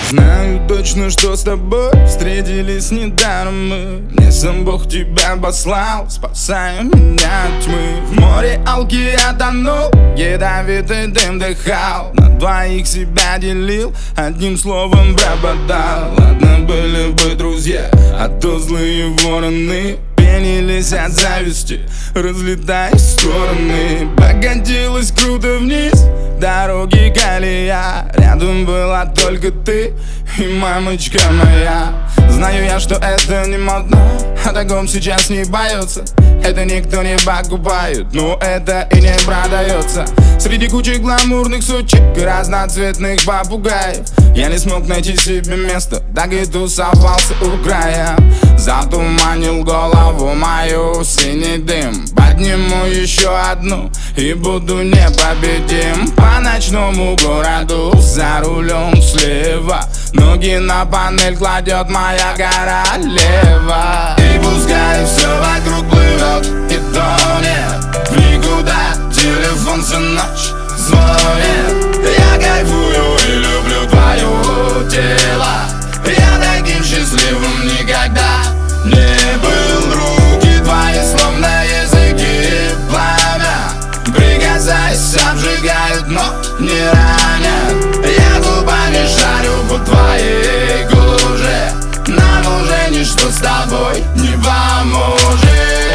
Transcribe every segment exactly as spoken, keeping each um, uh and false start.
Знаю точно, что с тобой встретились недаром мы. Мне сам Бог тебя послал, спасая меня от тьмы. В море алки я тонул, ядовитый дым дыхал, на двоих себя делил, одним словом пропадал. Ладно, были бы друзья, а то злые вороны пенились от зависти, разлетаясь в стороны. Покатилась круто вниз, дороги колея, рядом была только ты и мамочка моя. Знаю я, что это не модно, о таком сейчас не боятся. Это никто не покупает, но это и не продается. Среди кучи гламурных сучек и разноцветных попугаев я не смог найти себе место, так и тусовался у края. Затуманил голову мою синий дым, подниму еще одну и буду непобедим. По ночному городу за рулем слева, ноги на панель кладет моя королева. И пускай все вокруг плывет и тонет в никуда, телефон всю ночь звонит. Я кайфую и люблю твое тело, я таким счастливым никогда не был. Руки твои словно языки пламя, прикасаясь, обжигают, но не ранят. Я губами шарю по твоей коже, нам уже ничто с тобой не поможет.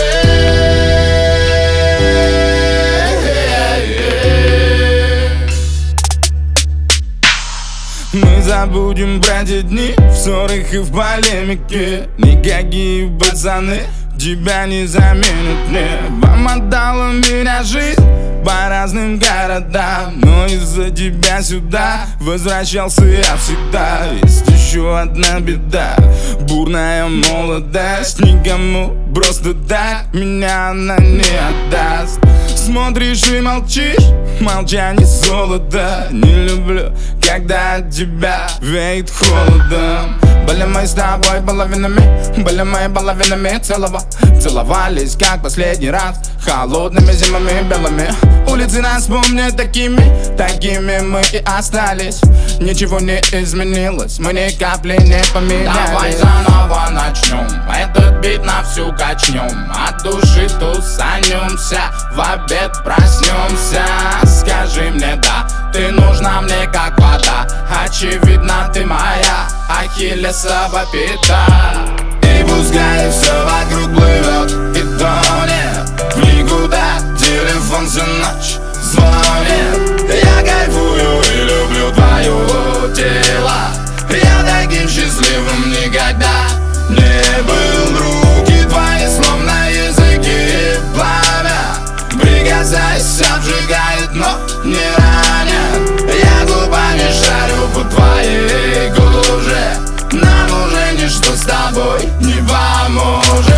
Мы забудем про те дни в ссорах и в полемике. Никакие пацаны тебя не заменят мне. Вам отдала меня жизнь по разным городам, но из-за тебя сюда возвращался я всегда. Есть еще одна беда, бурная молодость, никому просто так меня она не отдаст. Смотришь и молчишь, молчание золото. Не люблю, когда от тебя веет холодом. Были мы с тобой половинами, были мы половинами целого. Целовались, как последний раз, холодными зимами белыми. Улицы нас помнят такими, такими мы и остались. Ничего не изменилось, мы ни капли не поменялись. Давай заново начнем, этот бит на всю качнем. От души тусанемся, в обед проснемся. Скажи мне да, ты нужна мне как вода. Очевидно ты моя ахиллесова пята. И пускай все вокруг плывет и тонет в никуда, телефон всю ночь звонит. Я кайфую и люблю твое тело, я таким счастливым никогда не был. Руки твои словно языки пламя, прикасаясь, обжигают, но не ранят. Я губами шарю по твоей коже, нам уже ничто с тобой не поможет.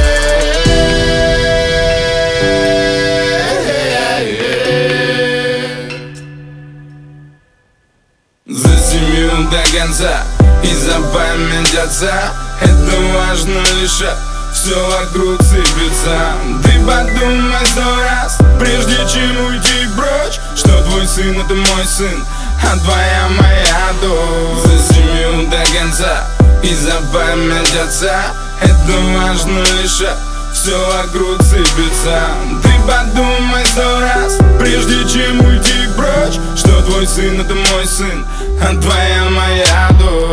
За семью до конца и за память отца, это важно лишь, все вокруг сыпется. Ты подумай сто раз, прежде чем уйти прочь, что твой сын это мой сын, а твоя моя дочь. За семью до конца и за память отца, это важно лишь, все вокруг сыпется. Ты подумай сто раз, прежде чем уйти прочь, что твой сын это мой сын, а твоя моя дочь.